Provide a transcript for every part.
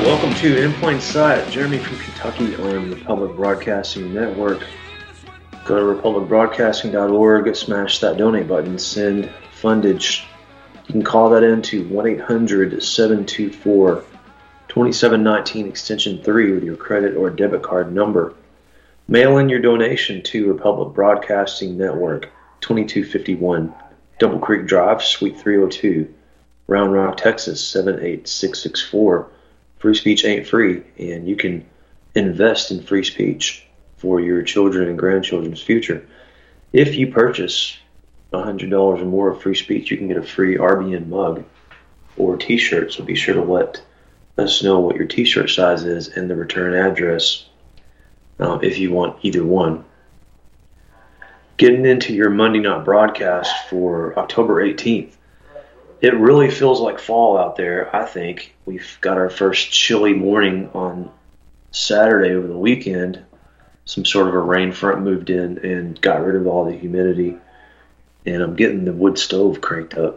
Welcome to In Plain Sight. Jeremy from Kentucky on Republic Broadcasting Network. Go to republicbroadcasting.org, smash that donate button, send fundage. You can call that in to 1-800-724-2719 extension 3 with your credit or debit card number. Mail in your donation to Republic Broadcasting Network, 2251 Double Creek Drive, Suite 302, Round Rock, Texas, 78664. Free speech ain't free, and you can invest in free speech for your children and grandchildren's future. If you purchase $100 or more of free speech, you can get a free RBN mug or t-shirt, so be sure to let us know what your t-shirt size is and the return address if you want either one. Getting into your Monday night broadcast for October 18th. It really feels like fall out there, I think. We've got our first chilly morning on Saturday over the weekend. Some sort of a rain front moved in and got rid of all the humidity. And I'm getting the wood stove cranked up.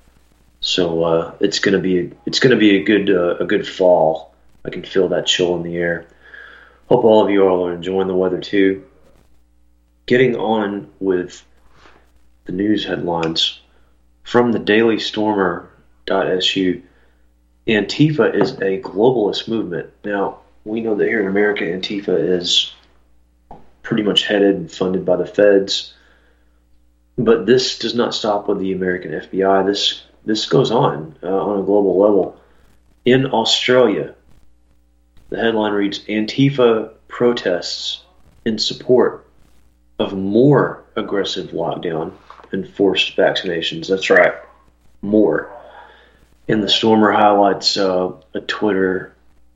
So it's gonna be a good fall. I can feel that chill in the air. Hope all of you all are enjoying the weather too. Getting on with the news headlines. From the dailystormer.su, Antifa is a globalist movement. Now, we know that here in America, Antifa is pretty much headed and funded by the feds. But this does not stop with the American FBI. This goes on a global level. In Australia, the headline reads, Antifa protests in support of more aggressive lockdown and forced vaccinations. That's right, more. And the Stormer highlights a Twitter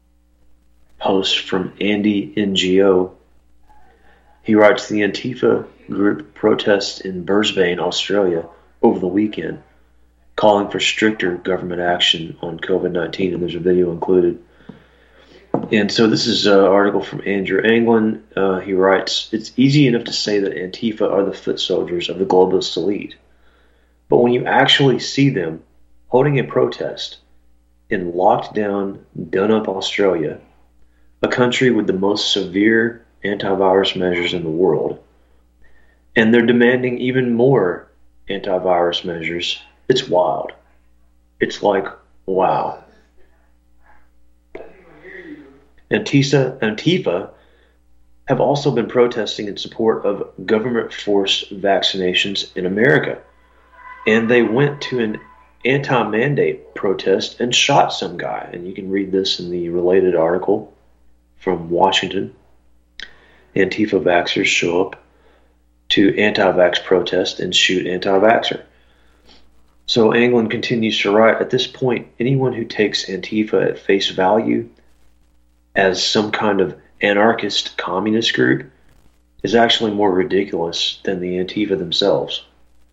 post from Andy NGO. He writes, the Antifa group protests in Brisbane, Australia over the weekend, calling for stricter government action on COVID-19, and there's a video included. And so this is an article from Andrew Anglin. He writes, it's easy enough to say that Antifa are the foot soldiers of the globalist elite. But when you actually see them holding a protest in locked down, done-up Australia, a country with the most severe antivirus measures in the world, and they're demanding even more antivirus measures, it's wild. It's like, wow. Antifa have also been protesting in support of government-forced vaccinations in America. And they went to an anti-mandate protest and shot some guy. And you can read this in the related article from Washington. Antifa vaxxers show up to anti-vax protest and shoot anti-vaxxer. So Anglin continues to write, at this point, anyone who takes Antifa at face value as some kind of anarchist communist group is actually more ridiculous than the Antifa themselves.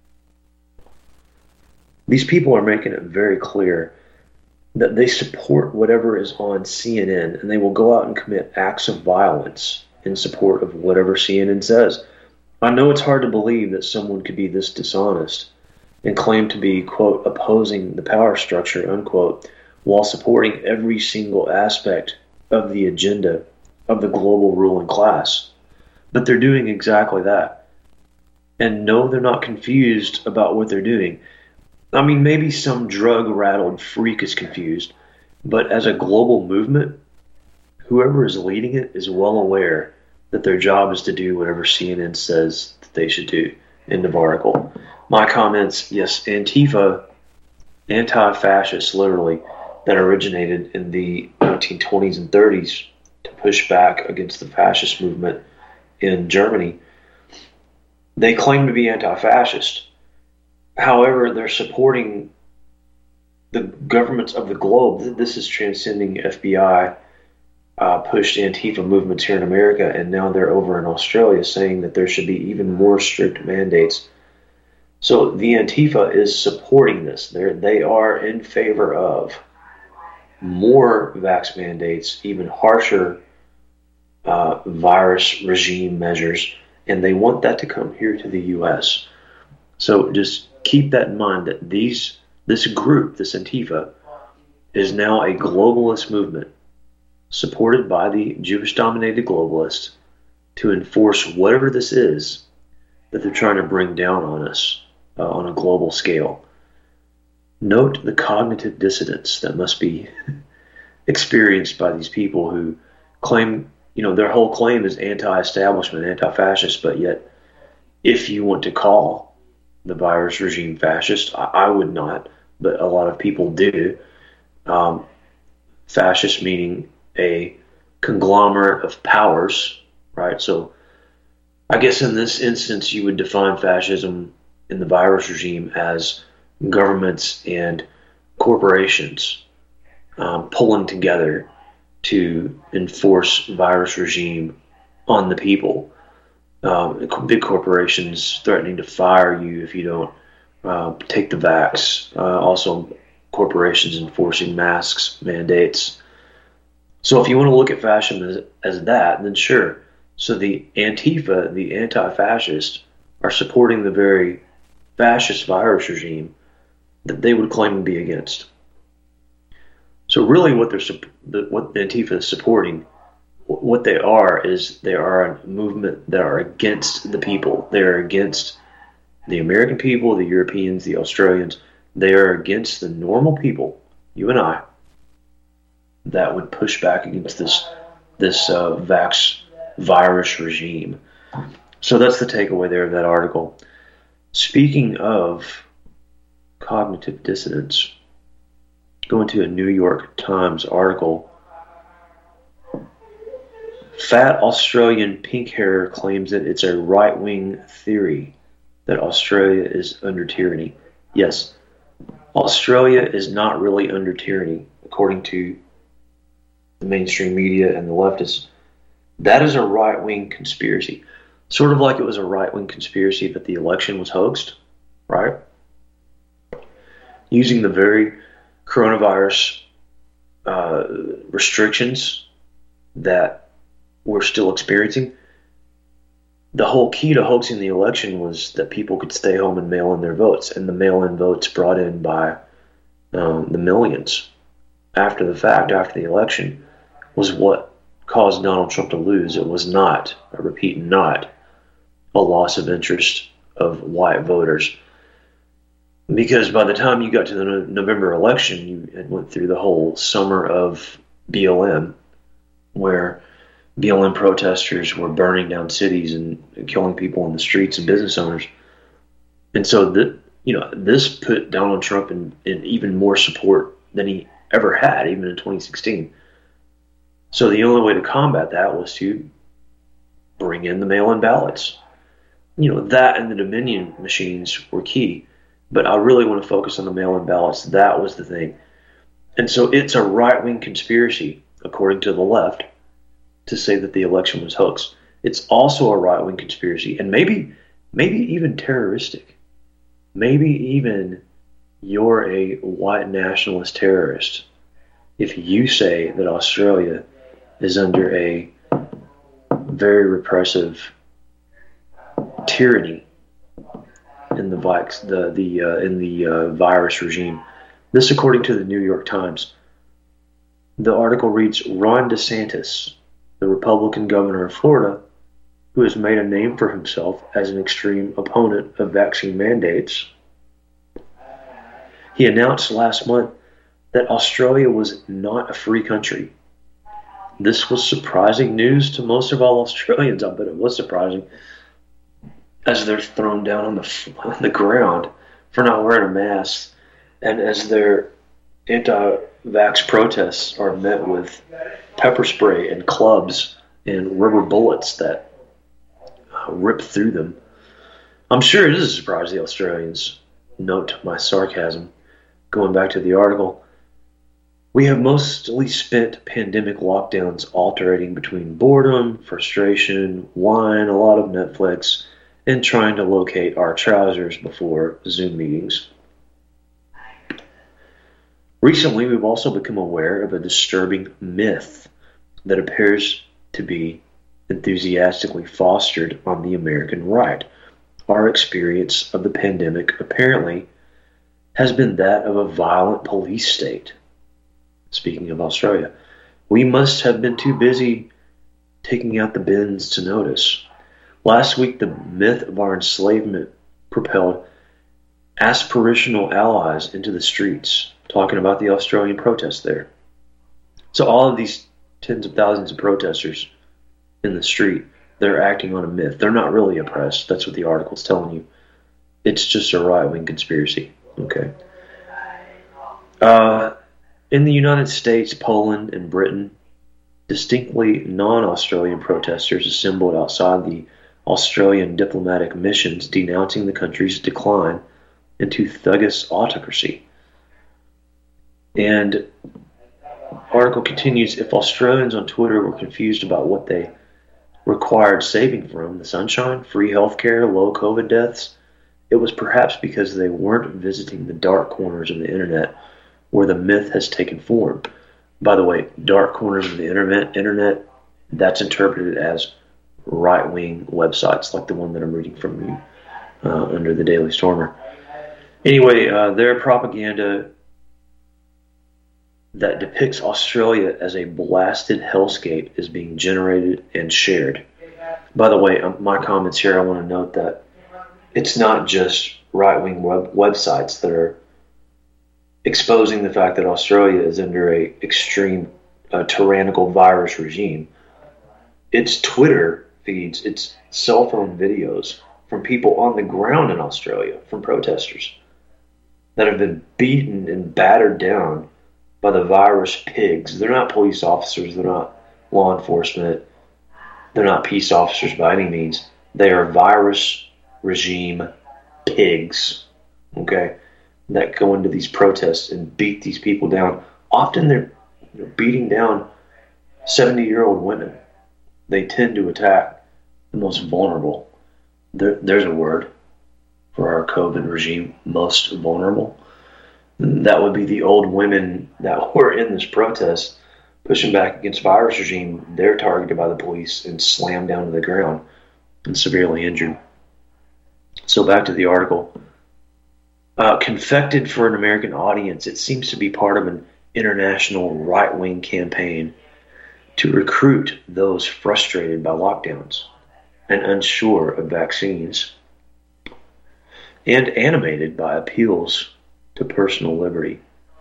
These people are making it very clear that they support whatever is on CNN, and they will go out and commit acts of violence in support of whatever CNN says. I know it's hard to believe that someone could be this dishonest and claim to be, quote, opposing the power structure, unquote, while supporting every single aspect of the agenda of the global ruling class. But they're doing exactly that. And no, they're not confused about what they're doing. I mean, maybe some drug-rattled freak is confused, but as a global movement, whoever is leading it is well aware that their job is to do whatever CNN says that they should do. End of article. My comments, yes, Antifa, anti-fascists, literally, that originated in the 1920s and 30s to push back against the fascist movement in Germany. They claim to be anti-fascist. However, they're supporting the governments of the globe. This is transcending FBI pushed Antifa movements here in America, and now they're over in Australia saying that there should be even more strict mandates. So the Antifa is supporting this. They are in favor of more vax mandates, even harsher virus regime measures, and they want that to come here to the U.S. So just keep that in mind that this group, this Antifa, is now a globalist movement, supported by the Jewish-dominated globalists, to enforce whatever this is that they're trying to bring down on us on a global scale. Note the cognitive dissonance that must be experienced by these people who claim, their whole claim is anti-establishment, anti-fascist, but yet if you want to call the virus regime fascist, I would not, but a lot of people do. Fascist meaning a conglomerate of powers, right? So I guess in this instance, you would define fascism in the virus regime as governments and corporations pulling together to enforce virus regime on the people. Big corporations threatening to fire you if you don't take the vax. Also, corporations enforcing masks, mandates. So if you want to look at fascism as that, then sure. So the Antifa, the anti-fascists, are supporting the very fascist virus regime that they would claim to be against. So really what Antifa is supporting, what they are is they are a movement that are against the people. They are against the American people, the Europeans, the Australians. They are against the normal people, you and I, that would push back against this vax virus regime. So that's the takeaway there of that article. Speaking of cognitive dissonance, going to a New York Times article. Fat Australian pink hair claims that it's a right-wing theory that Australia is under tyranny. Yes, Australia is not really under tyranny, according to the mainstream media and the leftists. That is a right-wing conspiracy. Sort of like it was a right-wing conspiracy that the election was hoaxed, right? Using the very coronavirus restrictions that we're still experiencing. The whole key to hoaxing the election was that people could stay home and mail in their votes, and the mail-in votes brought in by the millions after the fact, after the election, was what caused Donald Trump to lose. It was not, I repeat, not a loss of interest of white voters. Because by the time you got to the November election, you had went through the whole summer of BLM, where BLM protesters were burning down cities and killing people in the streets and business owners. And so this put Donald Trump in even more support than he ever had, even in 2016. So the only way to combat that was to bring in the mail-in ballots. That and the Dominion machines were key. But I really want to focus on the mail-in ballots. That was the thing. And so it's a right-wing conspiracy, according to the left, to say that the election was hoaxed. It's also a right-wing conspiracy, and maybe even terroristic. Maybe even you're a white nationalist terrorist if you say that Australia is under a very repressive tyranny in the virus regime. This, according to the New York Times. The article reads, Ron DeSantis, the Republican governor of Florida, who has made a name for himself as an extreme opponent of vaccine mandates, he announced last month that Australia was not a free country. This was surprising news to most of all Australians. I bet it was surprising, as they're thrown down on the ground for not wearing a mask, and as their anti-vax protests are met with pepper spray and clubs and rubber bullets that rip through them. I'm sure it is a surprise to the Australians. Note my sarcasm. Going back to the article, we have mostly spent pandemic lockdowns alternating between boredom, frustration, wine, a lot of Netflix, and trying to locate our trousers before Zoom meetings. Recently, we've also become aware of a disturbing myth that appears to be enthusiastically fostered on the American right. Our experience of the pandemic apparently has been that of a violent police state. Speaking of Australia, We must have been too busy taking out the bins to notice. Last week, the myth of our enslavement propelled aspirational allies into the streets, talking about the Australian protests there. So all of these tens of thousands of protesters in the street, they're acting on a myth. They're not really oppressed. That's what the article's telling you. It's just a right-wing conspiracy. Okay. In the United States, Poland, and Britain, distinctly non-Australian protesters assembled outside the Australian diplomatic missions denouncing the country's decline into thuggish autocracy. And the article continues, if Australians on Twitter were confused about what they required saving from, the sunshine, free healthcare, low COVID deaths, it was perhaps because they weren't visiting the dark corners of the internet where the myth has taken form. By the way, dark corners of the internet, that's interpreted as right-wing websites like the one that I'm reading from you under the Daily Stormer. Anyway, their propaganda that depicts Australia as a blasted hellscape is being generated and shared. By the way, my comments here, I want to note that it's not just right-wing websites that are exposing the fact that Australia is under a extreme tyrannical virus regime. It's Twitter feeds, it's cell phone videos from people on the ground in Australia, from protesters that have been beaten and battered down by the virus pigs. They're not police officers, they're not law enforcement, they're not peace officers by any means. They are virus regime pigs, okay, that go into these protests and beat these people down. Often they're beating down 70-year-old women. They tend to attack the most vulnerable. There's a word for our COVID regime, most vulnerable. That would be the old women that were in this protest pushing back against virus regime. They're targeted by the police and slammed down to the ground and severely injured. So back to the article. Confected for an American audience, it seems to be part of an international right-wing campaign to recruit those frustrated by lockdowns and unsure of vaccines, and animated by appeals to personal liberty.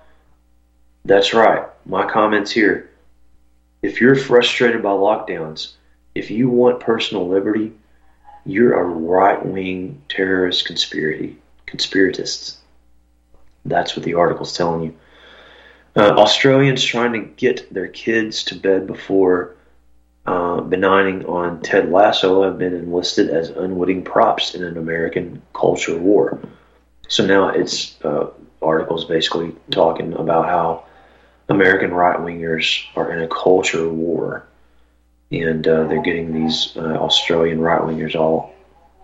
That's right, my comments here. If you're frustrated by lockdowns, if you want personal liberty, you're a right-wing terrorist conspiratists. That's what the article's telling you. Australians trying to get their kids to bed before benigning on Ted Lasso have been enlisted as unwitting props in an American culture war. So now it's articles basically talking about how American right-wingers are in a culture war, and they're getting these Australian right-wingers all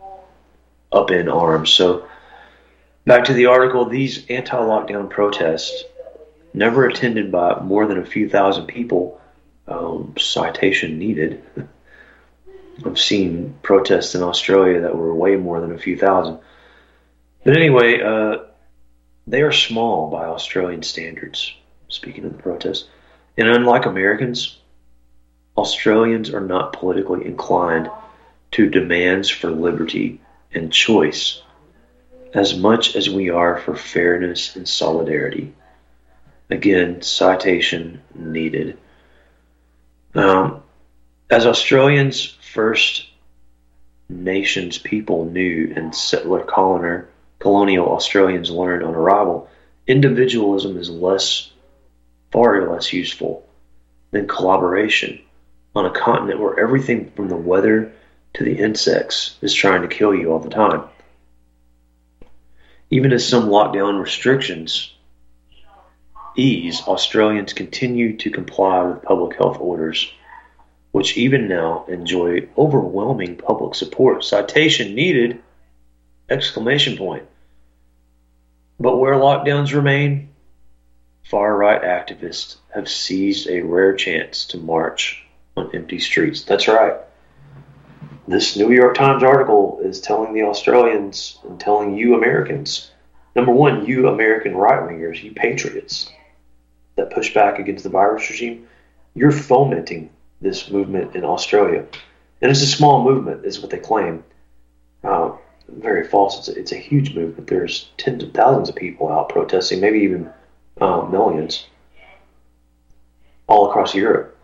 up in arms. So back to the article, these anti-lockdown protests, never attended by more than a few thousand people, citation needed. I've seen protests in Australia that were way more than a few thousand. But anyway, they are small by Australian standards, speaking of the protests. And unlike Americans, Australians are not politically inclined to demands for liberty and choice as much as we are for fairness and solidarity. Again, citation needed. As Australians, First Nations people knew and settler colonial Australians learned on arrival, individualism is far less useful than collaboration on a continent where everything from the weather to the insects is trying to kill you all the time. Even as some lockdown restrictions ease, Australians continue to comply with public health orders, which even now enjoy overwhelming public support. Citation needed! Exclamation point. But where lockdowns remain, far-right activists have seized a rare chance to march on empty streets. That's right. This New York Times article is telling the Australians and telling you Americans, number one, you American right-wingers, you patriots that push back against the virus regime, you're fomenting this movement in Australia. And it's a small movement, is what they claim. Very false. It's a huge movement. There's tens of thousands of people out protesting, maybe even millions, all across Europe.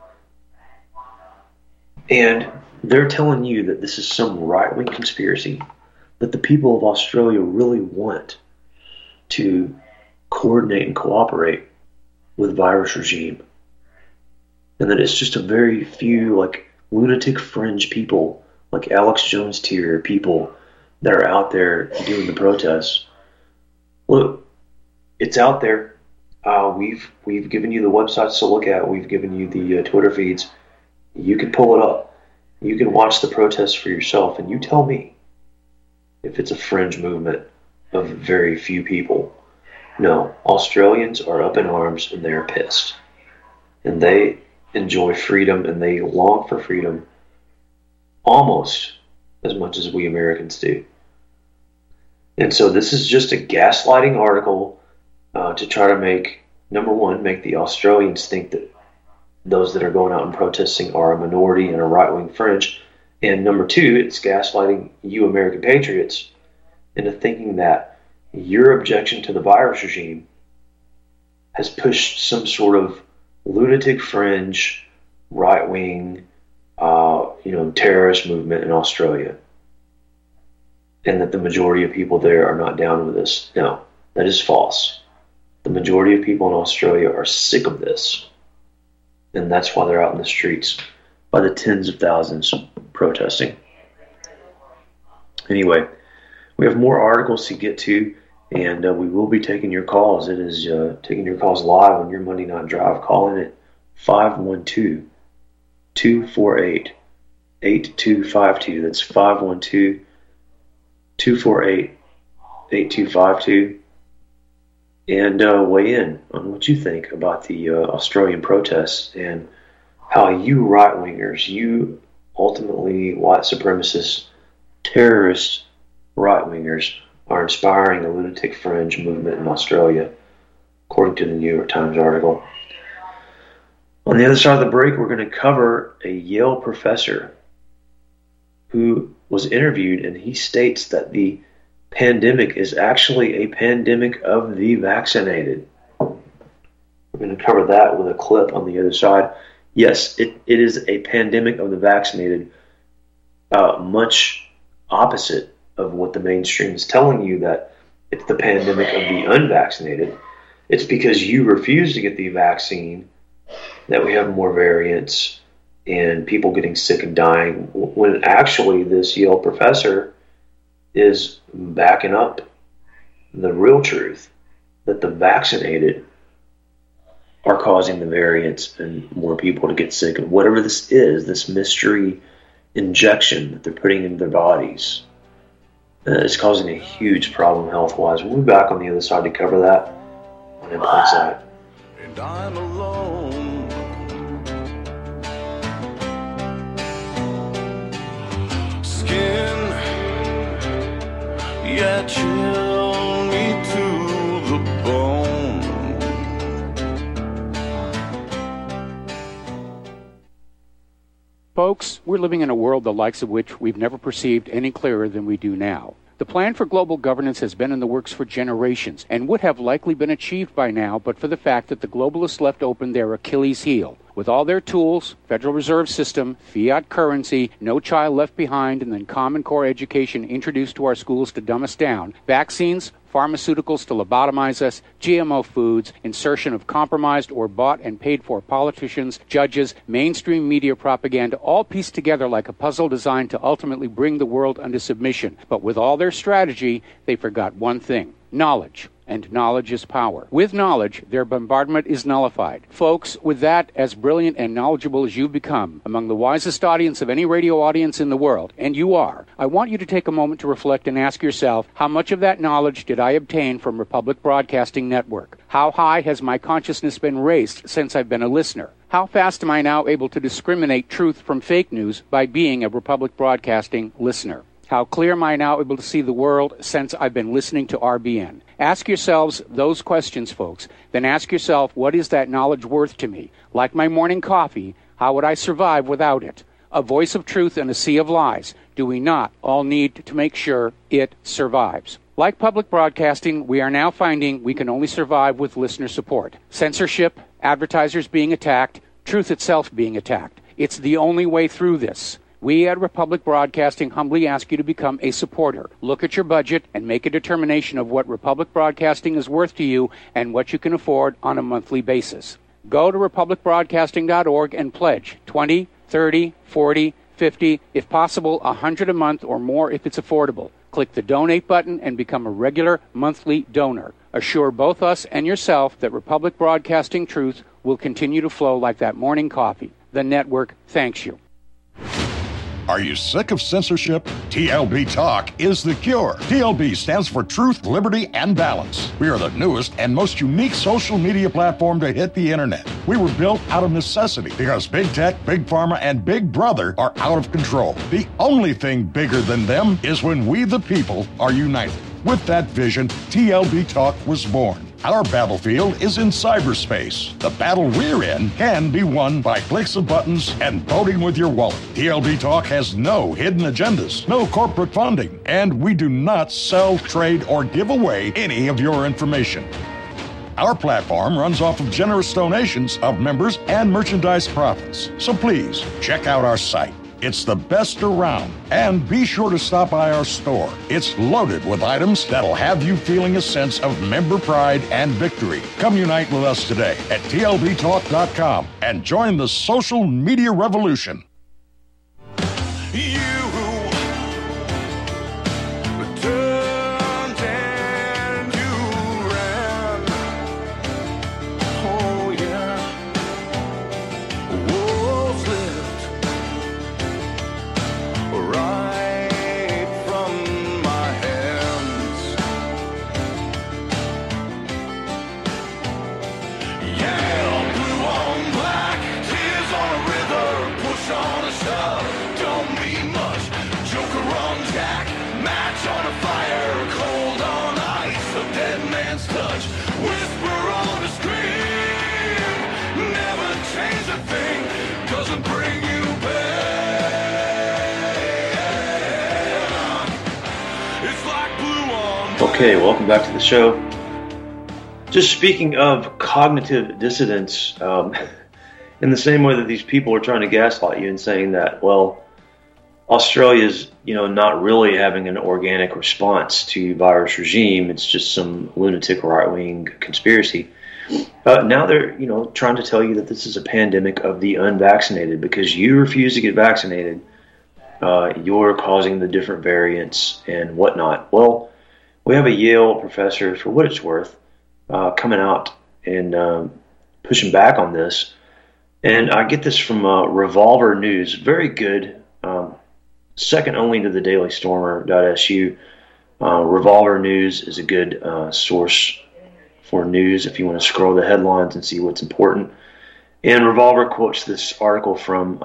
And they're telling you that this is some right-wing conspiracy, that the people of Australia really want to coordinate and cooperate with virus regime. And that it's just a very few, like, lunatic fringe people, like Alex Jones tier people that are out there doing the protests. Look, it's out there. We've given you the websites to look at. We've given you the Twitter feeds. You can pull it up. You can watch the protests for yourself, and you tell me if it's a fringe movement of very few people. No, Australians are up in arms and they're pissed. And they enjoy freedom and they long for freedom almost as much as we Americans do. And so this is just a gaslighting article to try to make the Australians think that those that are going out and protesting are a minority and a right-wing fringe. And number two, it's gaslighting you American patriots into thinking that your objection to the virus regime has pushed some sort of lunatic fringe, right-wing, terrorist movement in Australia. And that the majority of people there are not down with this. No, that is false. The majority of people in Australia are sick of this. And that's why they're out in the streets by the tens of thousands protesting. Anyway, we have more articles to get to, and we will be taking your calls. It is taking your calls live on your Monday Night Drive. Call in at 512-248-8252. That's 512-248-8252. And weigh in on what you think about the Australian protests and how you right-wingers, you ultimately white supremacist, terrorist right-wingers are inspiring the lunatic fringe movement in Australia, according to the New York Times article. On the other side of the break, we're going to cover a Yale professor who was interviewed, and he states that the pandemic is actually a pandemic of the vaccinated. We're going to cover that with a clip on the other side. Yes, it is a pandemic of the vaccinated, much opposite of what the mainstream is telling you, that it's the pandemic of the unvaccinated. It's because you refuse to get the vaccine that we have more variants and people getting sick and dying, when actually this Yale professor is backing up the real truth that the vaccinated are causing the variants and more people to get sick. And whatever this is, this mystery injection that they're putting into their bodies, is causing a huge problem health-wise. We'll be back on the other side to cover that on In Plain Sight. And I'm alone. Skin, yeah, chill me to the bone. Folks, we're living in a world the likes of which we've never perceived any clearer than we do now. The plan for global governance has been in the works for generations and would have likely been achieved by now but for the fact that the globalists left open their Achilles heel. With all their tools, Federal Reserve System, fiat currency, no child left behind, and then Common Core education introduced to our schools to dumb us down, vaccines, pharmaceuticals to lobotomize us, GMO foods, insertion of compromised or bought and paid for politicians, judges, mainstream media propaganda, all pieced together like a puzzle designed to ultimately bring the world under submission. But with all their strategy, they forgot one thing: knowledge. And knowledge is power. With knowledge, their bombardment is nullified. Folks, with that, as brilliant and knowledgeable as you've become, among the wisest audience of any radio audience in the world, and you are, I want you to take a moment to reflect and ask yourself, how much of that knowledge did I obtain from Republic Broadcasting Network? How high has my consciousness been raised since I've been a listener? How fast am I now able to discriminate truth from fake news by being a Republic Broadcasting listener? How clear am I now able to see the world since I've been listening to RBN? Ask yourselves those questions, folks. Then ask yourself, what is that knowledge worth to me? Like my morning coffee, how would I survive without it? A voice of truth in a sea of lies. Do we not all need to make sure it survives? Like public broadcasting, we are now finding we can only survive with listener support. Censorship, advertisers being attacked, truth itself being attacked. It's the only way through this. We at Republic Broadcasting humbly ask you to become a supporter. Look at your budget and make a determination of what Republic Broadcasting is worth to you and what you can afford on a monthly basis. Go to republicbroadcasting.org and pledge $20, $30, $40, $50, if possible, $100 a month or more if it's affordable. Click the donate button and become a regular monthly donor. Assure both us and yourself that Republic Broadcasting truth will continue to flow like that morning coffee. The network thanks you. Are you sick of censorship? TLB Talk is the cure. TLB stands for Truth, Liberty, and Balance. We are the newest and most unique social media platform to hit the internet. We were built out of necessity because Big Tech, Big Pharma, and Big Brother are out of control. The only thing bigger than them is when we, the people, are united. With that vision, TLB Talk was born. Our battlefield is in cyberspace. The battle we're in can be won by clicks of buttons and voting with your wallet. TLB Talk has no hidden agendas, no corporate funding, and we do not sell, trade, or give away any of your information. Our platform runs off of generous donations of members and merchandise profits. So please, check out our site. It's the best around. And be sure to stop by our store. It's loaded with items that'll have you feeling a sense of member pride and victory. Come unite with us today at tlbtalk.com and join the social media revolution. Okay, welcome back to the show. Just speaking of cognitive dissonance, in the same way that these people are trying to gaslight you and saying that, well, Australia's, not really having an organic response to virus regime. It's just some lunatic right-wing conspiracy. Now they're, trying to tell you that this is a pandemic of the unvaccinated because you refuse to get vaccinated. You're causing the different variants and whatnot. Well, we have a Yale professor, for what it's worth, coming out and pushing back on this. And I get this from Revolver News, very good, second only to the dailystormer.su. Revolver News is a good source for news if you want to scroll the headlines and see what's important. And Revolver quotes this article from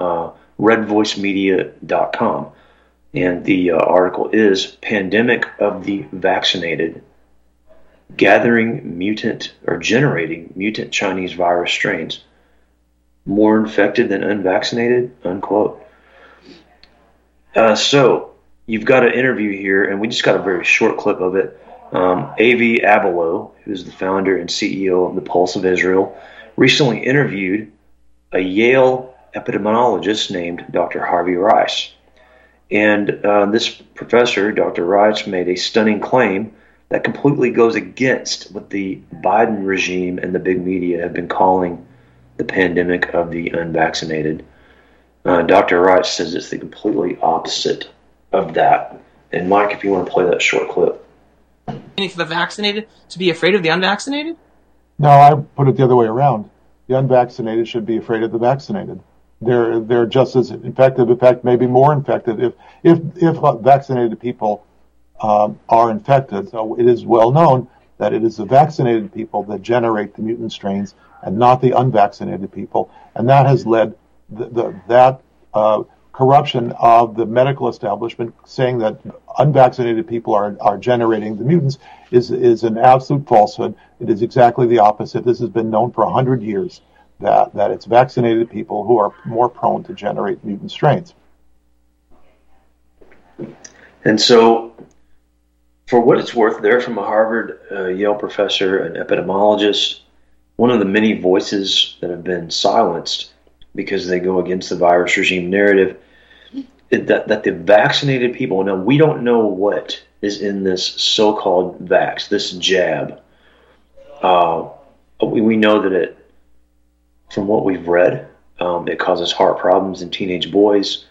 redvoicemedia.com. And the article is Pandemic of the Vaccinated, Generating Mutant Chinese Virus Strains. More infected than unvaccinated, unquote. So you've got an interview here, and we just got a very short clip of it. Avi Abelo, who's the founder and CEO of the Pulse of Israel, recently interviewed a Yale epidemiologist named Dr. Harvey Rice. And this professor, Dr. Rice, made a stunning claim that completely goes against what the Biden regime and the big media have been calling the pandemic of the unvaccinated. Dr. Rice says it's the completely opposite of that. And Mike, if you want to play that short clip. For the vaccinated to be afraid of the unvaccinated? No, I put it the other way around. The unvaccinated should be afraid of the vaccinated. They're just as infected, in fact, maybe more infected if vaccinated people are infected. So it is well known that it is the vaccinated people that generate the mutant strains and not the unvaccinated people, and that has led that corruption of the medical establishment, saying that unvaccinated people are generating the mutants, is an absolute falsehood. It is exactly the opposite. This has been known for 100 years, that it's vaccinated people who are more prone to generate mutant strains. And so, for what it's worth, they're from a Harvard, Yale professor, an epidemiologist, one of the many voices that have been silenced because they go against the virus regime narrative, that the vaccinated people, now we don't know what is in this so-called vax, this jab. We know that it, from what we've read, it causes heart problems in teenage boys,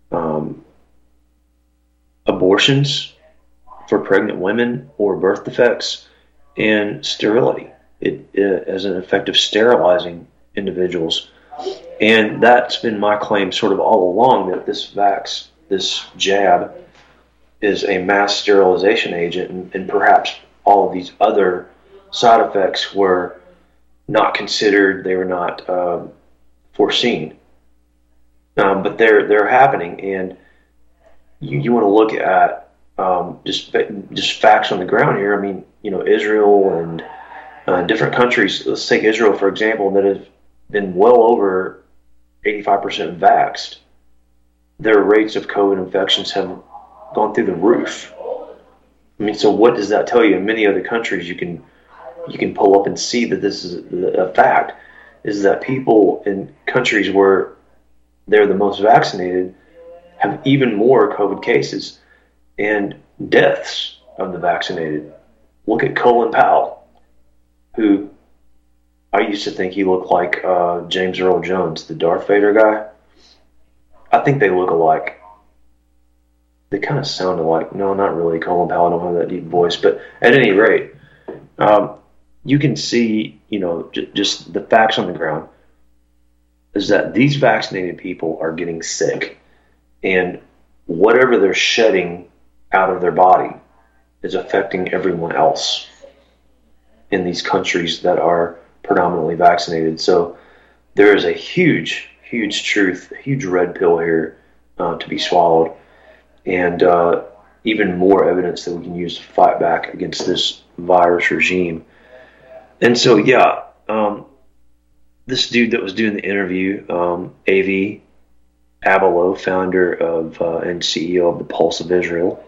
abortions for pregnant women or birth defects, and sterility. It as an effect of sterilizing individuals. And that's been my claim sort of all along, that this vax, this jab, is a mass sterilization agent, and perhaps all of these other side effects were not considered, they were not foreseen. But they're happening, and you want to look at just facts on the ground here. I mean, Israel and different countries. Let's take Israel, for example, that have been well over 85% vaxxed. Their rates of COVID infections have gone through the roof. I mean, so what does that tell you? In many other countries, you can pull up and see that this is a fact, is that people in countries where they're the most vaccinated have even more COVID cases and deaths of the vaccinated. Look at Colin Powell, who I used to think he looked like James Earl Jones, the Darth Vader guy. I think they look alike. They kind of sound alike. No, not really. Colin Powell, I don't have that deep voice. But at any rate, you can see, just the facts on the ground is that these vaccinated people are getting sick. And whatever they're shedding out of their body is affecting everyone else in these countries that are predominantly vaccinated. So there is a huge, huge truth, a huge red pill here to be swallowed, and even more evidence that we can use to fight back against this virus regime. And so, this dude that was doing the interview, Avi Abelo, founder of and CEO of the Pulse of Israel,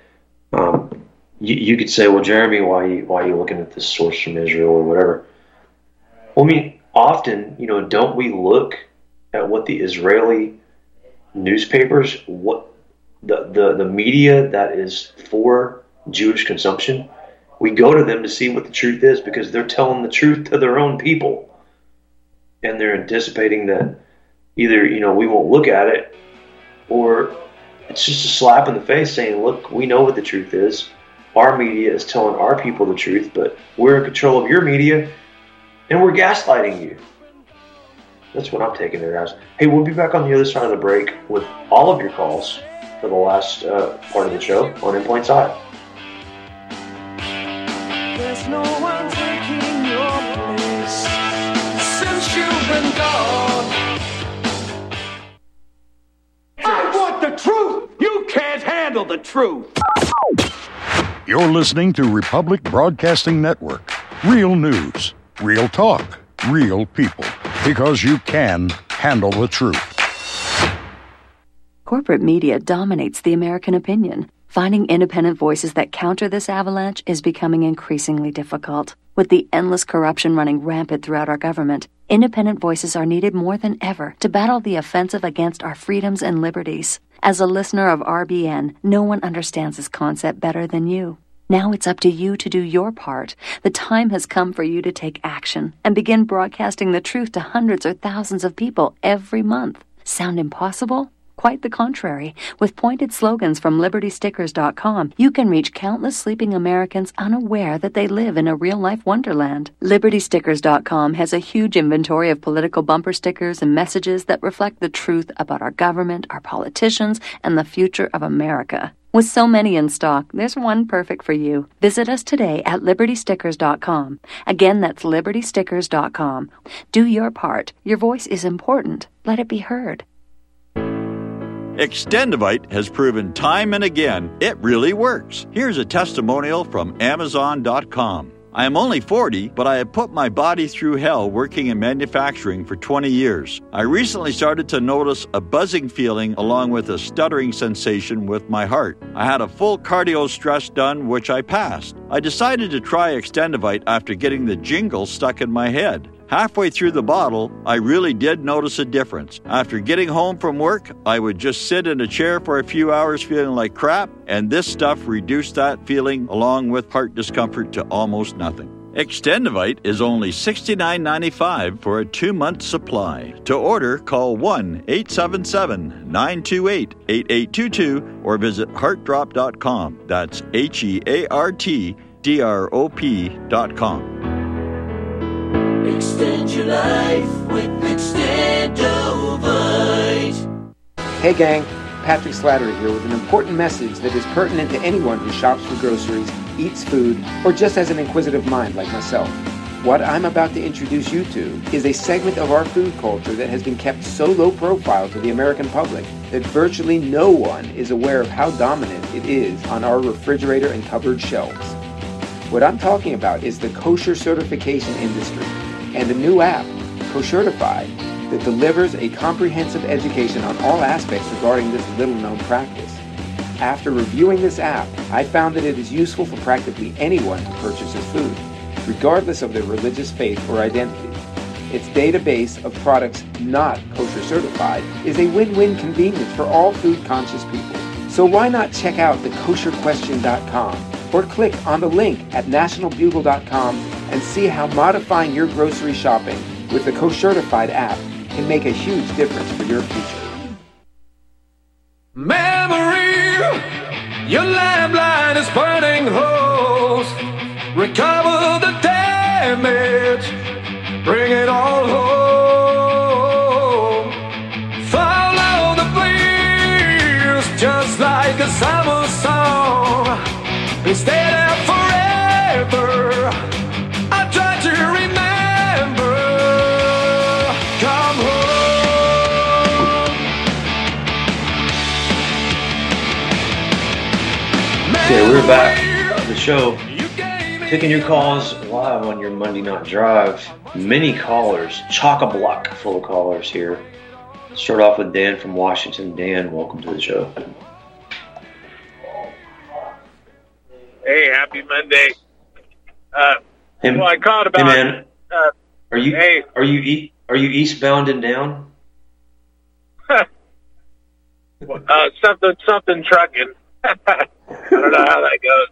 you could say, well, Jeremy, why are you looking at this source from Israel or whatever? Well, I mean, often, don't we look at what the Israeli newspapers, what the media that is for Jewish consumption, we go to them to see what the truth is, because they're telling the truth to their own people. And they're anticipating that either, we won't look at it, or it's just a slap in the face saying, look, we know what the truth is. Our media is telling our people the truth, but we're in control of your media, and we're gaslighting you. That's what I'm taking it as. Hey, we'll be back on the other side of the break with all of your calls for the last part of the show on In Plain Sight. There's no one taking your place since you've been gone. I want the truth! You can't handle the truth! You're listening to Republic Broadcasting Network. Real news, real talk, real people. Because you can handle the truth. Corporate media dominates the American opinion. Finding independent voices that counter this avalanche is becoming increasingly difficult. With the endless corruption running rampant throughout our government, independent voices are needed more than ever to battle the offensive against our freedoms and liberties. As a listener of RBN, no one understands this concept better than you. Now it's up to you to do your part. The time has come for you to take action and begin broadcasting the truth to hundreds or thousands of people every month. Sound impossible? Quite the contrary. With pointed slogans from LibertyStickers.com, you can reach countless sleeping Americans unaware that they live in a real-life wonderland. LibertyStickers.com has a huge inventory of political bumper stickers and messages that reflect the truth about our government, our politicians, and the future of America. With so many in stock, there's one perfect for you. Visit us today at LibertyStickers.com. Again, that's LibertyStickers.com. Do your part. Your voice is important. Let it be heard. Extendivite has proven time and again it really works. Here's a testimonial from Amazon.com. I am only 40, but I have put my body through hell working in manufacturing for 20 years. I recently started to notice a buzzing feeling along with a stuttering sensation with my heart. I had a full cardio stress done, which I passed. I decided to try Extendivite after getting the jingle stuck in my head. Halfway through the bottle, I really did notice a difference. After getting home from work, I would just sit in a chair for a few hours feeling like crap, and this stuff reduced that feeling along with heart discomfort to almost nothing. Extendivite is only $69.95 for a 2-month supply. To order, call 1-877-928-8822 or visit heartdrop.com. That's HEARTDROP.com. Extend your life with Extendovite. Hey gang, Patrick Slattery here with an important message that is pertinent to anyone who shops for groceries, eats food, or just has an inquisitive mind like myself. What I'm about to introduce you to is a segment of our food culture that has been kept so low profile to the American public that virtually no one is aware of how dominant it is on our refrigerator and cupboard shelves. What I'm talking about is the kosher certification industry and a new app, Koshertified, that delivers a comprehensive education on all aspects regarding this little-known practice. After reviewing this app, I found that it is useful for practically anyone who purchases food, regardless of their religious faith or identity. Its database of products not kosher certified is a win-win convenience for all food-conscious people. So why not check out the kosherquestion.com or click on the link at nationalbugle.com and see how modifying your grocery shopping with the Koshertified app can make a huge difference for your future. Memory, your landline is burning holes. Recover the damage, bring it all home. Follow the flames, just like a summer song. And stay there forever. I try to remember. Come home. Okay, we're back on the show. Taking your calls live on your Monday Night Drive. Many callers, chock-a-block full of callers here. Start off with Dan from Washington. Dan, welcome to the show. Hey, happy Monday. Well, I called about. Hey, man. Are you eastbound and down? Something trucking. I don't know how that goes.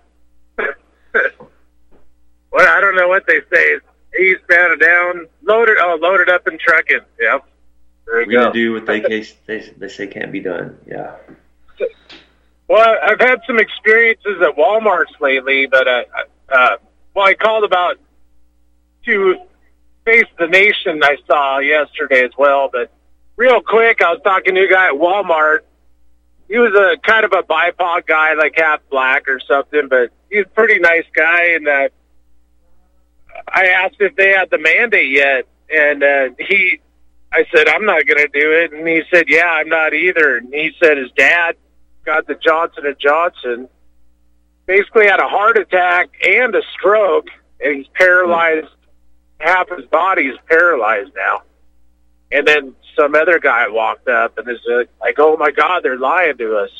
Well, I don't know what they say. Eastbound and down, loaded up and trucking. Yep. There you We're go. gonna do what they say can't be done. Yeah. Well, I've had some experiences at Walmart's lately, but I called about to Face the Nation I saw yesterday as well. But real quick, I was talking to a guy at Walmart. He was a kind of a BIPOC guy, like half black or something, but he's a pretty nice guy. And I asked if they had the mandate yet, and I said, I'm not going to do it. And he said, yeah, I'm not either. And he said his dad got the Johnson & Johnson, basically had a heart attack and a stroke, and he's paralyzed. Half his body is paralyzed now. And then some other guy walked up and is like, oh, my God, they're lying to us.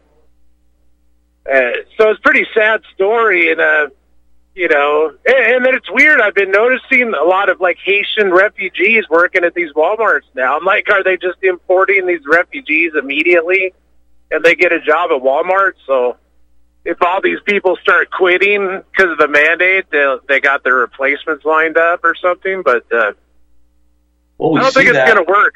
So it's a pretty sad story. And, and then it's weird. I've been noticing a lot of, like, Haitian refugees working at these Walmarts now. I'm like, are they just importing these refugees immediately? And they get a job at Walmart. So if all these people start quitting because of the mandate, they got their replacements lined up or something. But I don't think it's going to work.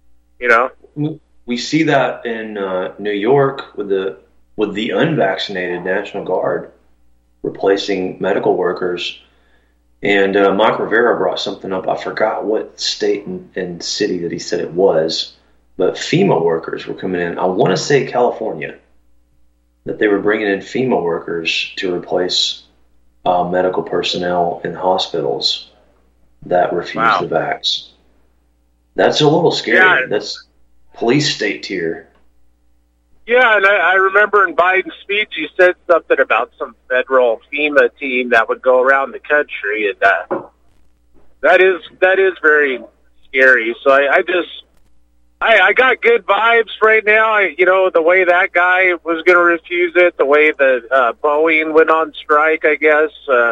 We see that in New York with the unvaccinated National Guard replacing medical workers. And Mike Rivera brought something up. I forgot what state and city that he said it was. But FEMA workers were coming in. I want to say California, that they were bringing in FEMA workers to replace medical personnel in hospitals that refuse the vax. That's a little scary. Yeah. That's police state tier. Yeah, and I remember in Biden's speech he said something about some federal FEMA team that would go around the country, and that is very scary. So I got good vibes right now. The way that guy was going to refuse it, the way that Boeing went on strike, I guess.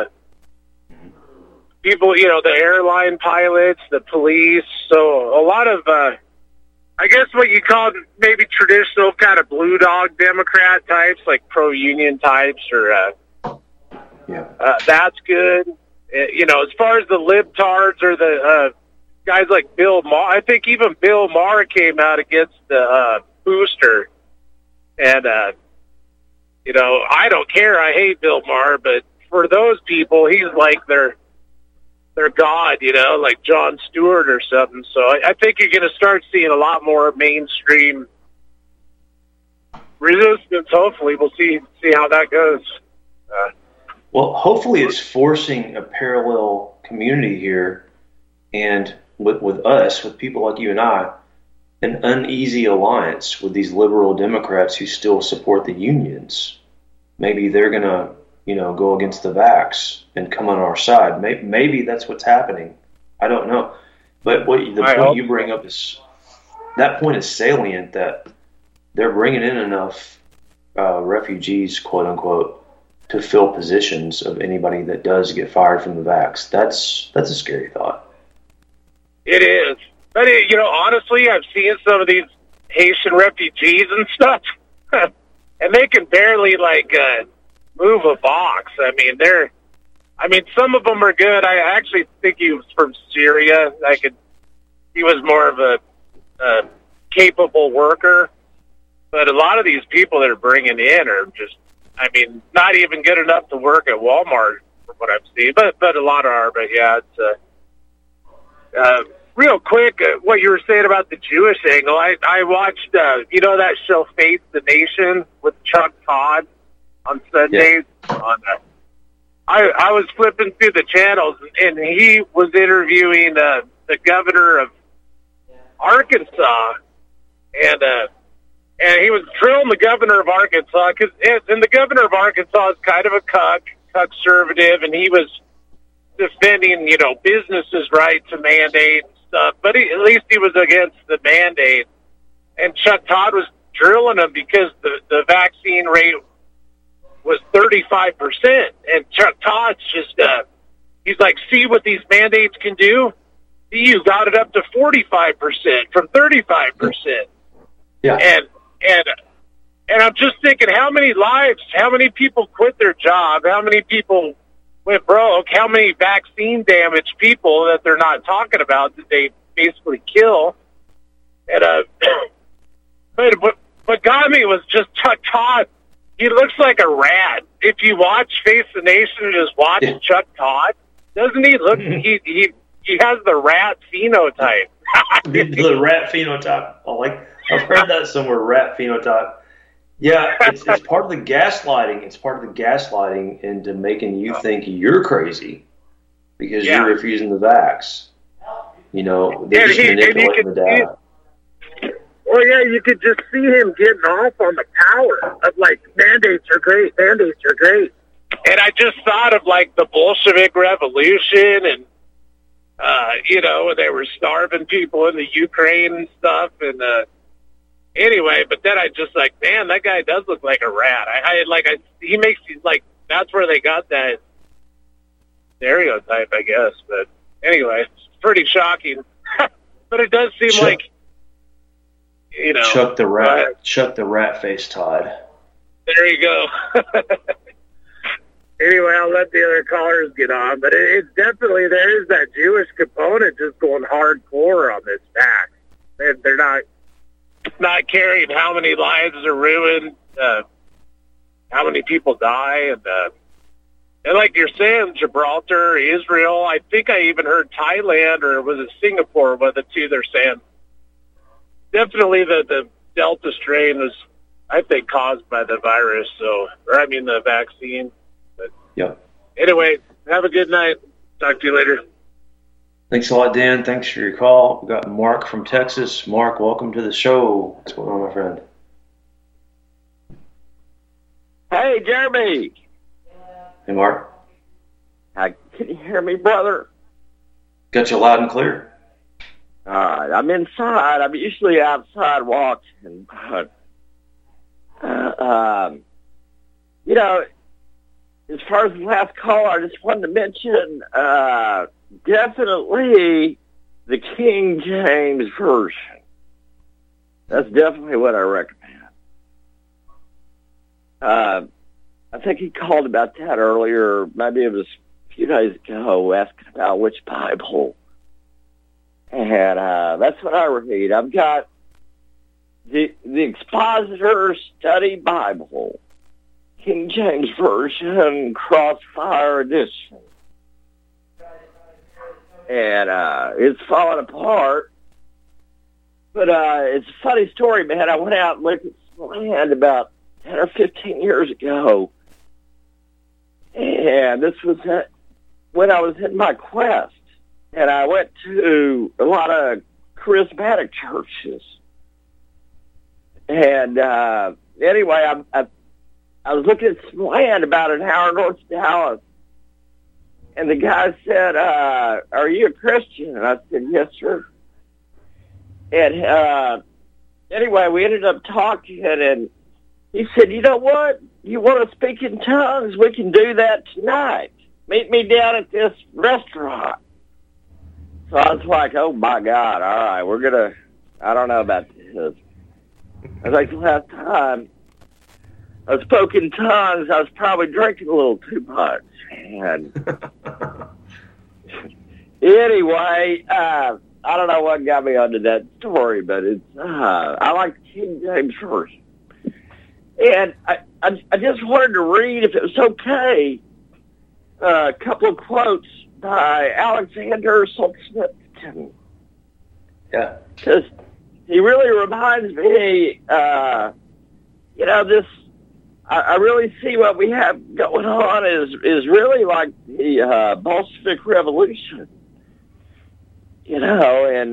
People, the airline pilots, the police. So a lot of, I guess what you call maybe traditional kind of blue dog Democrat types, like pro-union types, or that's good. As far as the libtards or the guys like Bill Maher, I think even Bill Maher came out against the booster. And, I don't care. I hate Bill Maher, but for those people, he's like their god, like Jon Stewart or something. So I think you're going to start seeing a lot more mainstream resistance. Hopefully, we'll see how that goes. Well, hopefully it's forcing a parallel community here, and with us, with people like you and I, an uneasy alliance with these liberal Democrats who still support the unions. Maybe they're going to, go against the vax and come on our side. Maybe that's what's happening. I don't know. But the point you bring up is, that point is salient, that they're bringing in enough refugees, quote unquote, to fill positions of anybody that does get fired from the vax. That's a scary thought. It is. But, honestly, I've seen some of these Haitian refugees and stuff, and they can barely, move a box. Some of them are good. I actually think he was from Syria. He was more of a capable worker. But a lot of these people that are bringing in are just, not even good enough to work at Walmart, from what I've seen. But a lot are. But, yeah, it's real quick, what you were saying about the Jewish angle. I watched, that show Face the Nation with Chuck Todd on Sundays. Yeah. I was flipping through the channels, and he was interviewing the governor of Arkansas, and he was drilling the governor of Arkansas, and the governor of Arkansas is kind of a conservative, and he was defending, businesses' right to mandate and stuff, but at least he was against the mandate. And Chuck Todd was drilling him because the vaccine rate was 35%. And Chuck Todd's just, he's like, see what these mandates can do? You got it up to 45% from 35%. Yeah. And I'm just thinking, how many lives, how many people quit their job, how many people went broke, how many vaccine damaged people that they're not talking about that they basically kill. And but what got me was just Chuck Todd. He looks like a rat. If you watch Face the Nation and just watch Chuck Todd, doesn't he look? He has the rat phenotype. The rat phenotype. I've heard that somewhere. Rat phenotype. Yeah, it's part of the gaslighting. It's part of the gaslighting into making you think you're crazy because you're refusing the vax. They're just manipulating the data. Well, yeah, you could just see him getting off on the power of, mandates are great, mandates are great. And I just thought of, the Bolshevik Revolution and, when they were starving people in the Ukraine and stuff. And, anyway, but then I just man, that guy does look like a rat. He makes that's where they got that stereotype, I guess. But anyway, it's pretty shocking. But it does seem Chuck the rat face Todd. There you go. Anyway, I'll let the other callers get on, but it's definitely, there is that Jewish component just going hardcore on this vax. They're not caring how many lives are ruined, how many people die, and like you're saying, Gibraltar, Israel, I think I even heard Thailand, or was it Singapore, one of the two they're saying. Definitely the Delta strain was, I think, caused by the virus, the vaccine. But anyway, have a good night. Talk to you later. Thanks a lot, Dan. Thanks for your call. We got Mark from Texas. Mark, welcome to the show. What's going on, my friend? Hey, Jeremy. Hey, Mark. Can you hear me, brother? Got you loud and clear. All right. I'm inside. I'm usually outside walking, but you know, as far as the last call, I just wanted to mention definitely the King James Version. That's definitely what I recommend. I think he called about that earlier. Maybe it was a few days ago, asking about which Bible. And that's what I read. I've got the Expositor Study Bible, King James Version, Crossfire Edition. And it's falling apart. But it's a funny story, man. I went out and looked at some land about 10 or 15 years ago. And this was when I was in my quest. And I went to a lot of charismatic churches. And anyway, I was looking at some land about an hour north of Dallas. And the guy said, are you a Christian? And I said, yes, sir. And anyway, we ended up talking, and he said, you know what? You want to speak in tongues? We can do that tonight. Meet me down at this restaurant. So I was like, oh, my God, all right, we're going to, I don't know about this. I think the last time I spoke in tongues, I was probably drinking a little too much. And anyway, I don't know what got me onto that story, but it's I like the King James Version. And I just wanted to read, if it was okay, a couple of quotes by Alexander Solzhenitsyn. Yeah. Because he really reminds me, you know, this, I really see what we have going on is really like the Bolshevik Revolution. You know, in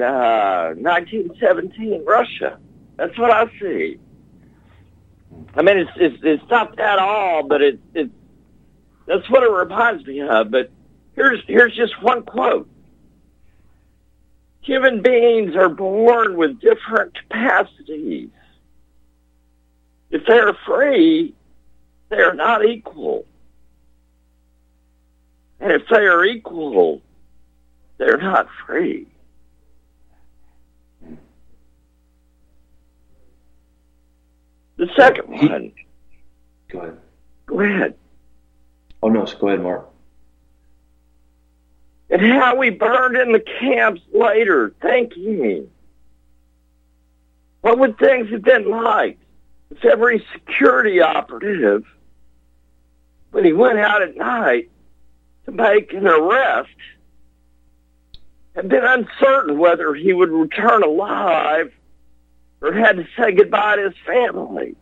1917 Russia. That's what I see. I mean, it's not that all, but it's that's what it reminds me of. But here's just one quote. Human beings are born with different capacities. If they are free, they are not equal. And if they are equal, they're not free. The second one. Go ahead. Go ahead. Oh, no, go ahead, Mark. And how we burned in the camps later, thinking, what would things have been like if every security operative, when he went out at night to make an arrest, had been uncertain whether he would return alive or had to say goodbye to his family.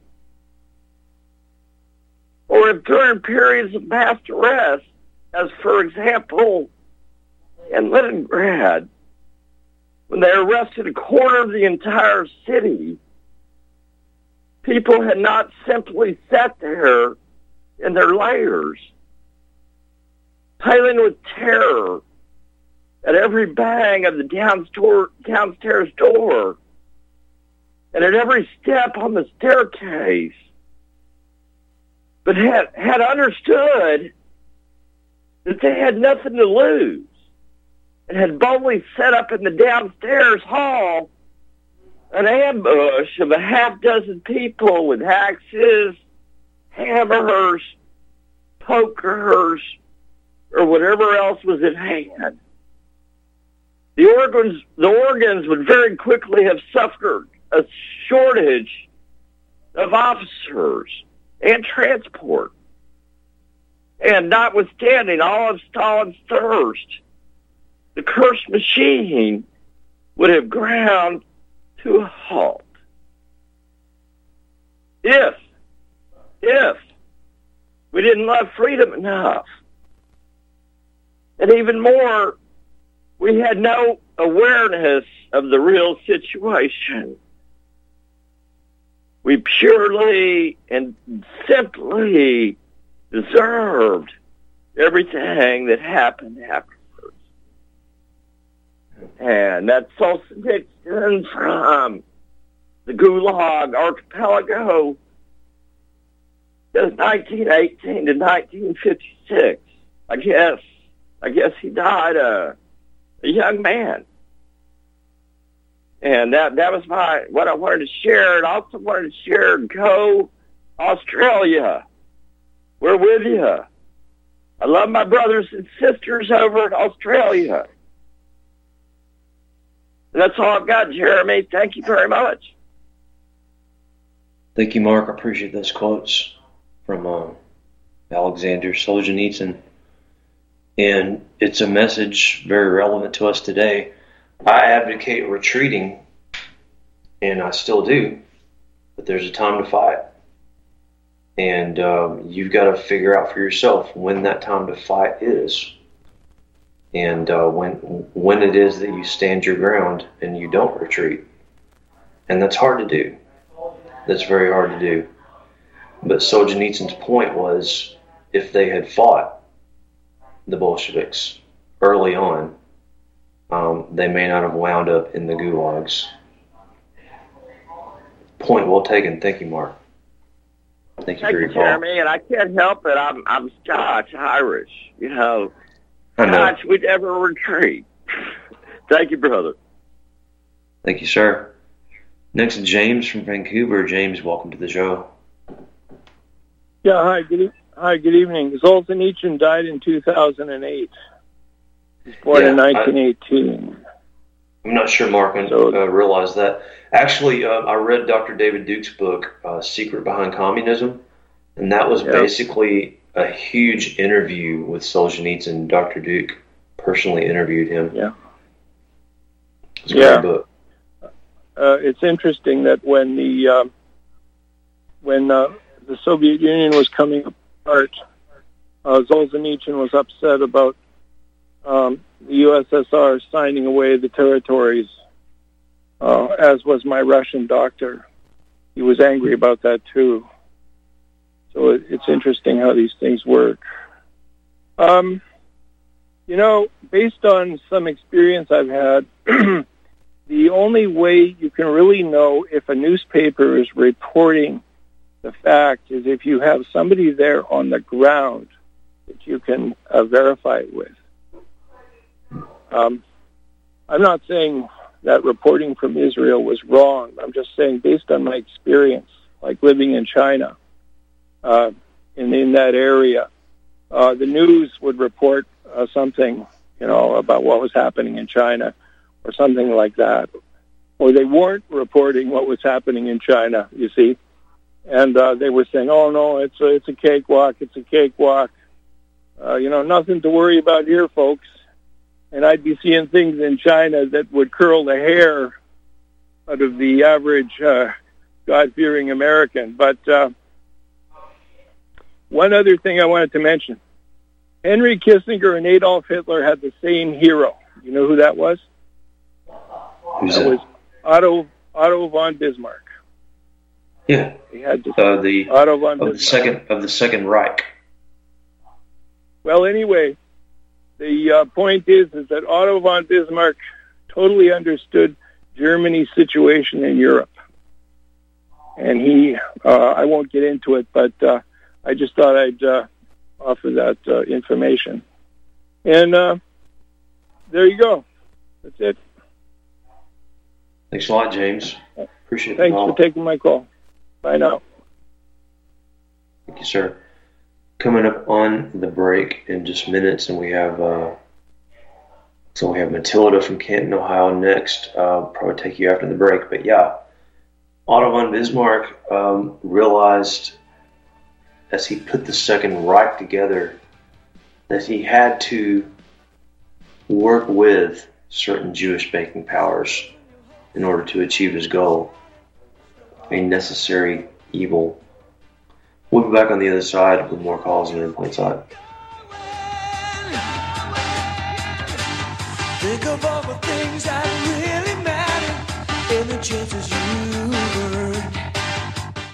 Or if during periods of mass arrest, as for example, in Leningrad, when they arrested a quarter of the entire city, people had not simply sat there in their layers, paling with terror at every bang of the downstairs door, and at every step on the staircase, but had understood that they had nothing to lose, and had boldly set up in the downstairs hall an ambush of a half dozen people with axes, hammers, pokers, or whatever else was at hand. The organs would very quickly have suffered a shortage of officers and transport. And notwithstanding all of Stalin's thirst, the cursed machine would have ground to a halt. If we didn't love freedom enough, and even more, we had no awareness of the real situation. We purely and simply deserved everything that happened afterwards. And that's Solzhenitsyn from the Gulag Archipelago, 1918 to 1956. I guess he died a young man. And that was what I wanted to share. And I also wanted to share Go Australia. We're with you. I love my brothers and sisters over in Australia. And that's all I've got, Jeremy. Thank you very much. Thank you, Mark. I appreciate those quotes from Alexander Solzhenitsyn. And it's a message very relevant to us today. I advocate retreating, and I still do, but there's a time to fight. And you've got to figure out for yourself when that time to fight is. And when it is that you stand your ground and you don't retreat. And that's hard to do. That's very hard to do. But Solzhenitsyn's point was, if they had fought the Bolsheviks early on, they may not have wound up in the gulags. Point well taken. Thank you, Mark. Thank you for your call. Jeremy, and I can't help it. I'm Scotch, Irish. You know, Scotch would never retreat. Thank you, brother. Thank you, sir. Next, James from Vancouver. James, welcome to the show. Yeah, hi, good evening. Solzhenitsyn died in 2008. He was born in 1918. I'm not sure Mark realized that. Actually, I read Dr. David Duke's book, Secret Behind Communism, and that was basically a huge interview with Solzhenitsyn. Dr. Duke personally interviewed him. Yeah. It's a great book. It's interesting that when the Soviet Union was coming apart, Solzhenitsyn was upset about the USSR signing away the territories, as was my Russian doctor. He was angry about that too. So it's interesting how these things work. You know, based on some experience I've had, the only way you can really know if a newspaper is reporting the fact is if you have somebody there on the ground that you can verify it with. I'm not saying that reporting from Israel was wrong. I'm just saying based on my experience, like living in China, in that area, the news would report something, you know, about what was happening in China or something like that. Or they weren't reporting what was happening in China, you see. And they were saying, oh, no, it's a cakewalk, it's a cakewalk. You know, nothing to worry about here, folks. And I'd be seeing things in China that would curl the hair out of the average God-fearing American. But one other thing I wanted to mention. Henry Kissinger and Adolf Hitler had the same hero. You know who that was? Who's that? Was Otto von Bismarck. Yeah. He had Otto von Bismarck. Of the Second Reich. Well, anyway, the point is that Otto von Bismarck totally understood Germany's situation in Europe. And I won't get into it, but I just thought I'd offer that information. And there you go. That's it. Thanks a lot, James. Appreciate it. Thanks for taking my call. Bye now. Thank you, sir. Coming up on the break in just minutes, and we have Matilda from Canton, Ohio next. Probably take you after the break, but yeah, Otto von Bismarck realized as he put the Second Reich together that he had to work with certain Jewish banking powers in order to achieve his goal, a necessary evil. We'll be back on the other side with more calls and In Plain Sight. Think of all the things that really matter and the chances you earn.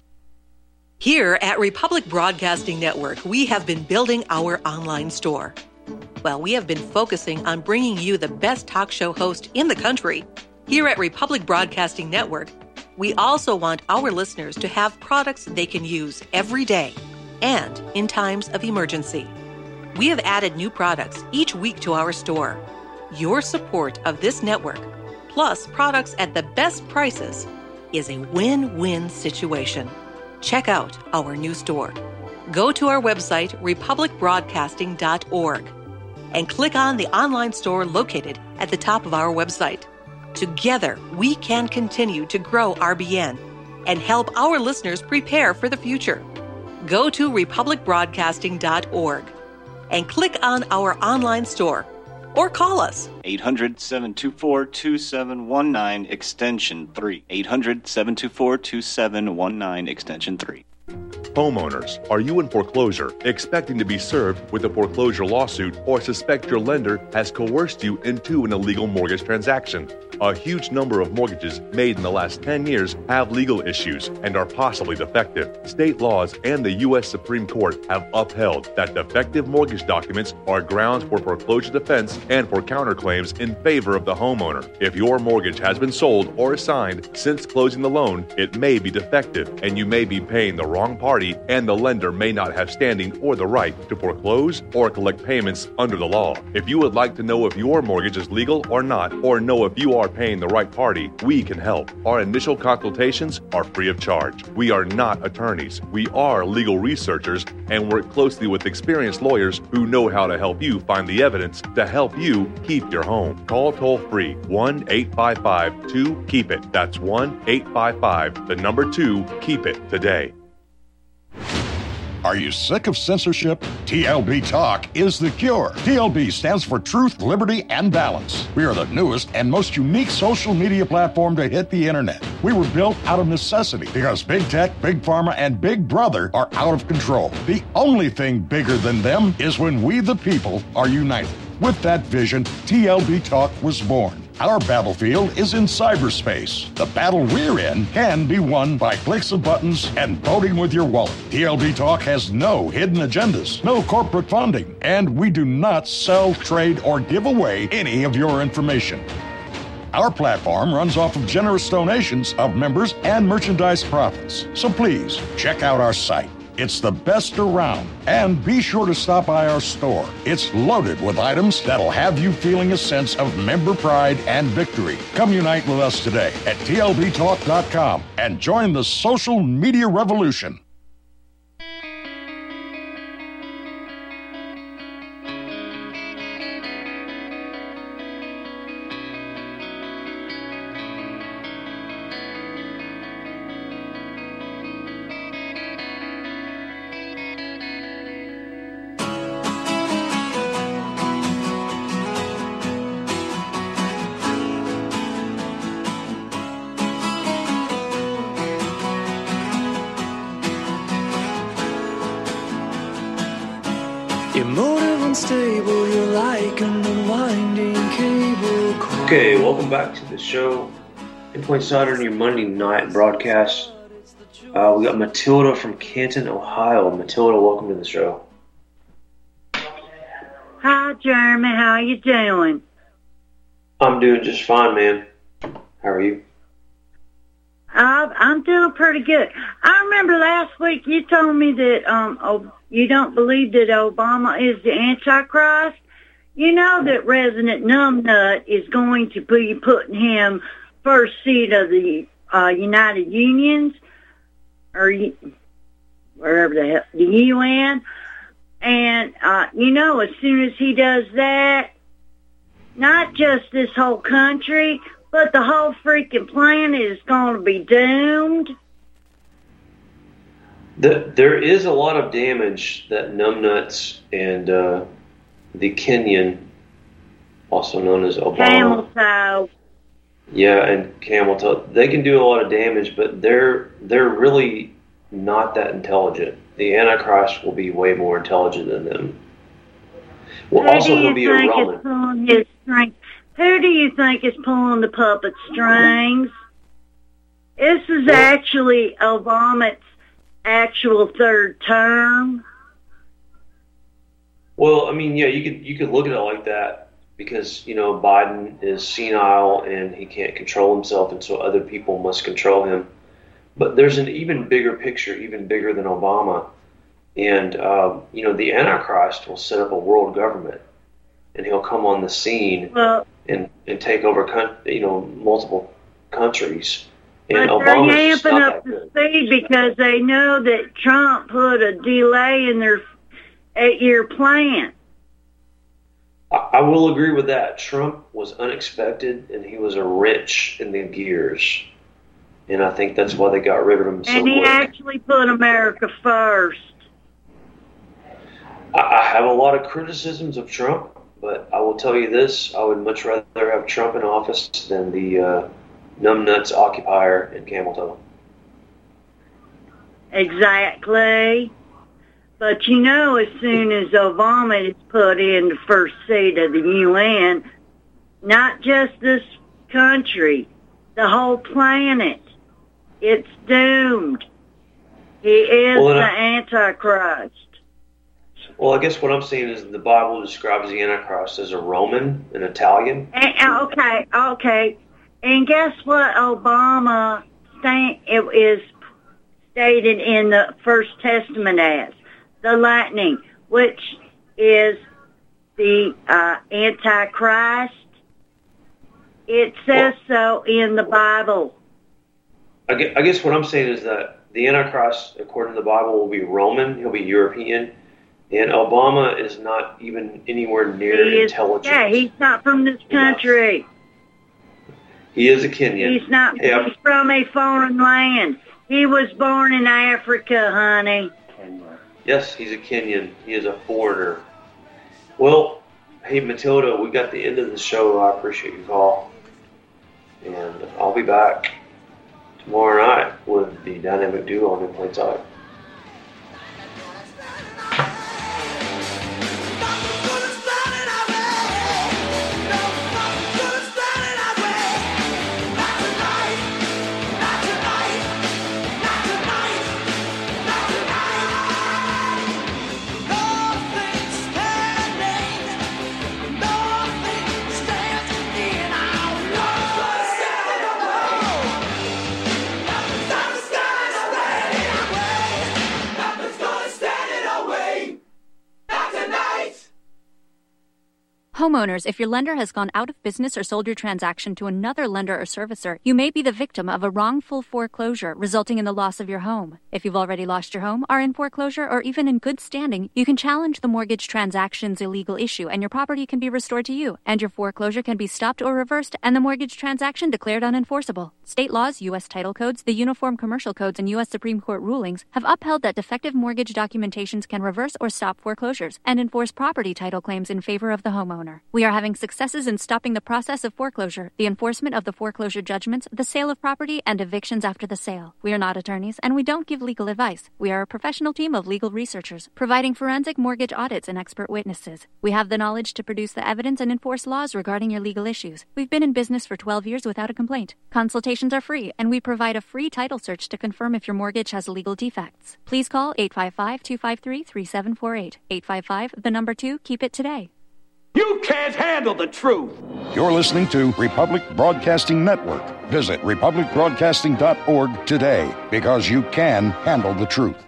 Here at Republic Broadcasting Network, we have been building our online store. Well, we have been focusing on bringing you the best talk show host in the country. Here at Republic Broadcasting Network, we also want our listeners to have products they can use every day and in times of emergency. We have added new products each week to our store. Your support of this network, plus products at the best prices, is a win-win situation. Check out our new store. Go to our website, republicbroadcasting.org, and click on the online store located at the top of our website. Together, we can continue to grow RBN and help our listeners prepare for the future. Go to republicbroadcasting.org and click on our online store or call us. 800-724-2719, extension 3. 800-724-2719, extension 3. Homeowners, are you in foreclosure, expecting to be served with a foreclosure lawsuit, or suspect your lender has coerced you into an illegal mortgage transaction? A huge number of mortgages made in the last 10 years have legal issues and are possibly defective. State laws and the U.S. Supreme Court have upheld that defective mortgage documents are grounds for foreclosure defense and for counterclaims in favor of the homeowner. If your mortgage has been sold or assigned since closing the loan, it may be defective and you may be paying the wrong party, and the lender may not have standing or the right to foreclose or collect payments under the law. If you would like to know if your mortgage is legal or not, or know if you are paying the right party, we can help. Our initial consultations are free of charge. We are not attorneys. We are legal researchers and work closely with experienced lawyers who know how to help you find the evidence to help you keep your home. Call toll-free 1-855-2-KEEP-IT. That's 1-855-2-KEEP-IT today. Are you sick of censorship? TLB Talk is the cure. TLB stands for Truth, Liberty, and Balance. We are the newest and most unique social media platform to hit the internet. We were built out of necessity because big tech, big pharma, and big brother are out of control. The only thing bigger than them is when we, the people, are united. With that vision, TLB Talk was born. Our battlefield is in cyberspace. The battle we're in can be won by clicks of buttons and voting with your wallet. TLB Talk has no hidden agendas, no corporate funding, and we do not sell, trade, or give away any of your information. Our platform runs off of generous donations of members and merchandise profits. So please, check out our site. It's the best around. And be sure to stop by our store. It's loaded with items that'll have you feeling a sense of member pride and victory. Come unite with us today at tlbtalk.com and join the social media revolution. Okay, welcome back to the show. Pinpoint Southern, your Monday night broadcast. We got Matilda from Canton, Ohio. Matilda, welcome to the show. Hi, Jeremy. How you doing? I'm doing just fine, man. How are you? I'm doing pretty good. I remember last week you told me that you don't believe that Obama is the Antichrist. You know that Resident Numbnut is going to be putting him first seat of the United Unions, or wherever the hell, the UN. And, you know, as soon as he does that, not just this whole country, but the whole freaking planet is going to be doomed. There is a lot of damage that numbnuts and the Kenyan, also known as Obama. Camel toe. Yeah, and camel toe. They can do a lot of damage, but they're really not that intelligent. The Antichrist will be way more intelligent than them. Well, also he'll be a Roman. Who do you think is pulling the puppet strings? This is actually Obama's actual third term? Well, I mean, yeah, you could look at it like that because, you know, Biden is senile and he can't control himself, and so other people must control him. But there's an even bigger picture, even bigger than Obama. And, you know, the Antichrist will set up a world government, and he'll come on the scene and take over, you know, multiple countries. And but they're yamping up the speed because they know that Trump put a delay in their 8-year plan. I will agree with that. Trump was unexpected, and he was a wrench in the gears. And I think that's why they got rid of him so quick. And he actually put America first. I have a lot of criticisms of Trump, but I will tell you this. I would much rather have Trump in office than the numbnuts occupier in Camel Toe. Exactly. But you know, as soon as Obama is put in the first seat of the UN, not just this country, the whole planet, it's doomed. He is the Antichrist. Well, I guess what I'm saying is the Bible describes the Antichrist as a Roman, an Italian. Okay. And guess what Obama is stated in the First Testament as? The lightning, which is the Antichrist. It says so in the Bible. I guess what I'm saying is that the Antichrist, according to the Bible, will be Roman. He'll be European. And Obama is not even anywhere near intelligent. Yeah, he's not from this country. He is a Kenyan. He's not. He's from a foreign land. He was born in Africa, honey. Yes, he's a Kenyan. He is a foreigner. Well, hey, Matilda, we got the end of the show. I appreciate your call. And I'll be back tomorrow night with the dynamic duo on In Plain Sight. Homeowners, if your lender has gone out of business or sold your transaction to another lender or servicer, you may be the victim of a wrongful foreclosure, resulting in the loss of your home. If you've already lost your home, are in foreclosure, or even in good standing, you can challenge the mortgage transaction's illegal issue, and your property can be restored to you, and your foreclosure can be stopped or reversed, and the mortgage transaction declared unenforceable. State laws, U.S. title codes, the Uniform Commercial Codes, and U.S. Supreme Court rulings have upheld that defective mortgage documentations can reverse or stop foreclosures and enforce property title claims in favor of the homeowner. We are having successes in stopping the process of foreclosure, the enforcement of the foreclosure judgments, the sale of property, and evictions after the sale. We are not attorneys, and we don't give legal advice. We are a professional team of legal researchers, providing forensic mortgage audits and expert witnesses. We have the knowledge to produce the evidence and enforce laws regarding your legal issues. We've been in business for 12 years without a complaint. Consultations are free, and we provide a free title search to confirm if your mortgage has legal defects. Please call 855-253-3748. 855, 2, keep it today. You can't handle the truth. You're listening to Republic Broadcasting Network. Visit republicbroadcasting.org today, because you can handle the truth.